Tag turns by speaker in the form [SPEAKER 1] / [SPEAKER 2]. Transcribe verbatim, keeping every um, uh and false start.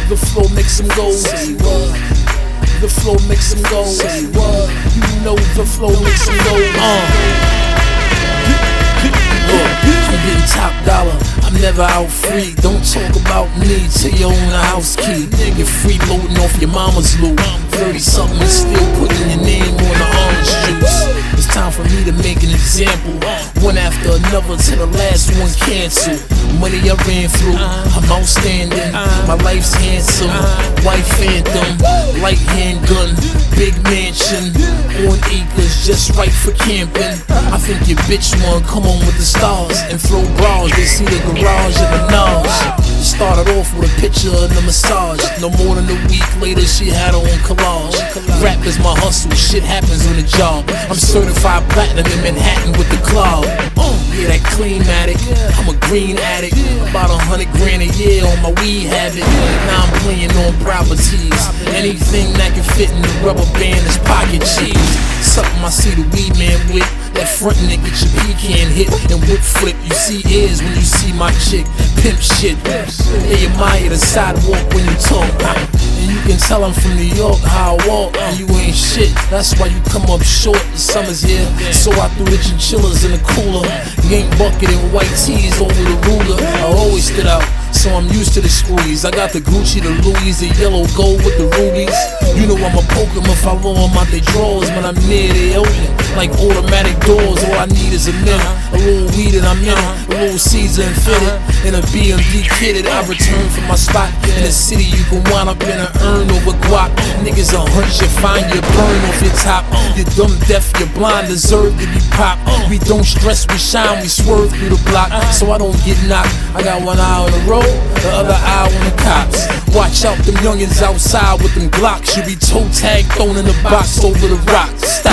[SPEAKER 1] The flow makes them go. Say what? The flow makes them go. Say what? You know the flow makes them go. Uh. Look, I'm getting top dollar, I'm never out free. Don't talk about me till you own a house key. Nigga freeloading off your mama's loot. Thirty something and still putting your name on the orange juice. It's time for me to make an example, one after another till the last one cancel. Money I ran through, I'm outstanding. My life's handsome, white phantom, light handgun, big mansion, on acres, just right for camping. I think your bitch wanna come on with the stars and throw bras. They see the garage and the Menage. Started off with a picture of the massage. No more than a week later, she had her own collage. Rap is my hustle, shit happens on the job. I'm certified platinum in Manhattan with the club. Uh, yeah, that clean addict. I'm a green addict. About a hundred grand a year on my weed habit. Now I'm playing on properties. Anything that can fit in the rubber band is pocket cheese. Something I see the weed man with. That front and get your pecan hit and whip flip. You see ears when you see my chick. Pimp shit. They admire the sidewalk when you talk. And you can tell I'm from New York how I walk. And you ain't shit. That's why you come up short. The summer's here, so I threw the chinchillas in the cooler. Game bucket and white tees over the ruler. I always stood out, so I'm used to the squeeze. I got the Gucci, the Louis, the yellow gold with the rubies. You know I'ma poke them if I blow them out their drawers. When I'm near, they open like automatic doors. All I need is a minute, a little weed and I'm in it, a little Caesar and fitted, and a B M D kitted. I return from my spot in the city. You can wind up in an urn over guap. Niggas a hunch, you find you burn off your top. You're dumb, deaf, you're blind, deserve to be popped. We don't stress, we shine, we swerve through the block, so I don't get knocked. I got one eye on the road, the other eye on the cops. Watch out, them youngins outside with them Glocks. You be toe tag thrown in the box over the rocks.